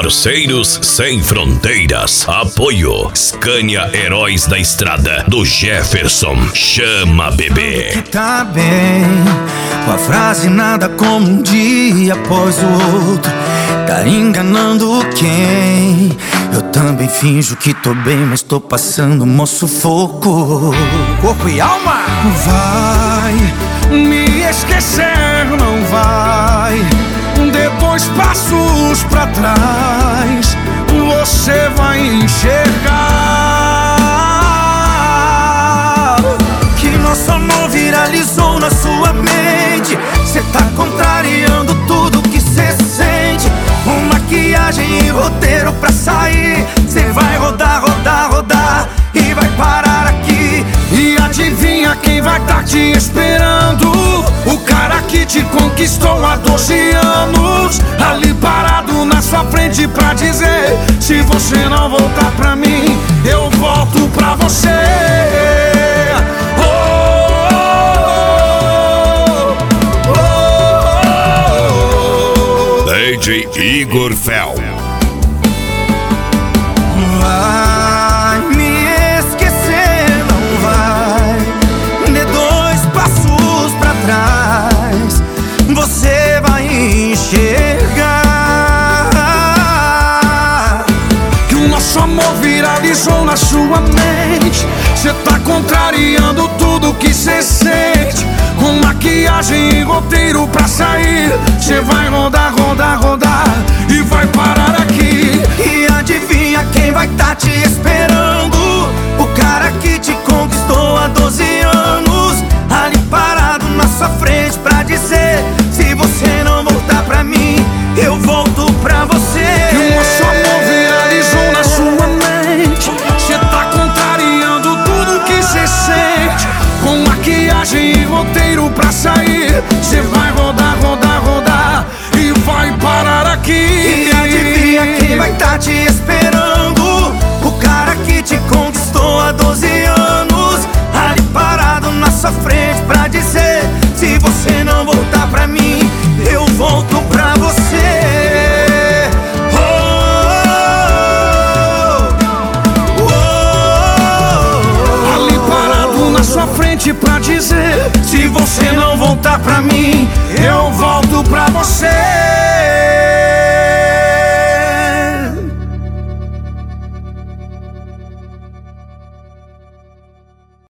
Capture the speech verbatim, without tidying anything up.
Parceiros Sem Fronteiras. Apoio Scania Heróis da Estrada, do Jefferson. Chama bebê. Que tá bem, com a frase nada como um dia após o outro. Tá enganando quem? Eu também finjo que tô bem, mas tô passando um sufoco. Corpo e alma. Vai me esquecer, não vai. Dê dois passos pra trás, você vai enxergar que nosso amor viralizou na sua mente. Cê tá contrariando tudo que cê sente. Com maquiagem e roteiro pra sair, cê vai rodar, rodar, rodar e vai parar aqui. E adivinha quem vai tá te esperando? O cara que te conquistou há doze anos, ali parado na sua frente pra dizer: se você não voltar pra mim, eu volto pra você. Oh, oh, oh, oh. D J Igor Fel. Vai me esquecer, não vai. Dê dois passos pra trás, você vai enxergar que o nosso amor viralizou na sua mente. Cê tá contrariando tudo que cê sente. Com maquiagem e roteiro pra sair, cê vai rodar, rodar, rodar e vai parar aqui. E adivinha quem vai tá te esperando? O cara que te conquistou há doze anos, ali parado na sua frente pra dizer: se você não voltar pra mim, eu volto pra você. E o nosso amor viralizou na sua mente. Cê tá contrariando tudo que cê sente. Com maquiagem e roteiro pra sair, cê vai rodar, rodar, rodar e vai parar aqui. E adivinha quem vai tá te esperando? O cara que te conquistou há doze anos, ali parado na sua frente pra dizer: se você não voltar pra mim, eu volto pra você. Oh, oh, oh. Ali parado na sua frente pra dizer: se você não voltar pra mim, eu volto pra você.